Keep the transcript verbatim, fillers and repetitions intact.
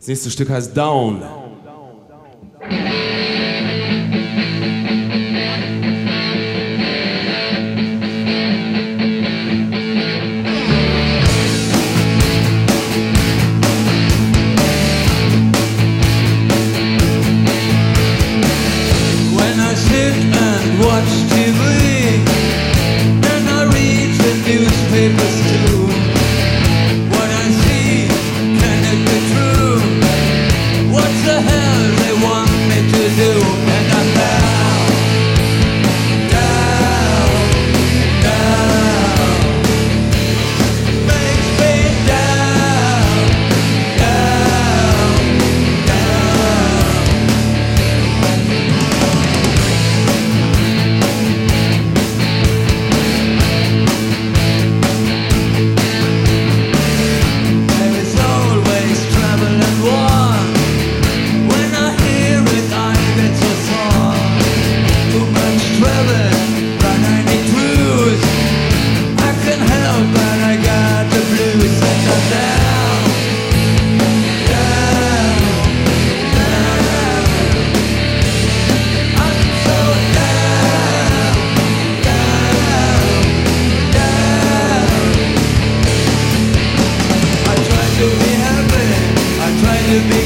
Das nächste Stück heißt Down. Papers too. What I see, can it be true? What the hell they want me to do? And I'm down, down, down. Makes me down, down, down. There is always trouble and war. When I hear it, I get so far. Too much trouble, but I need truth. I can help, but I got the blues. And I'm down, down, down. I'm so down, down, down. I try to be happy, I try to be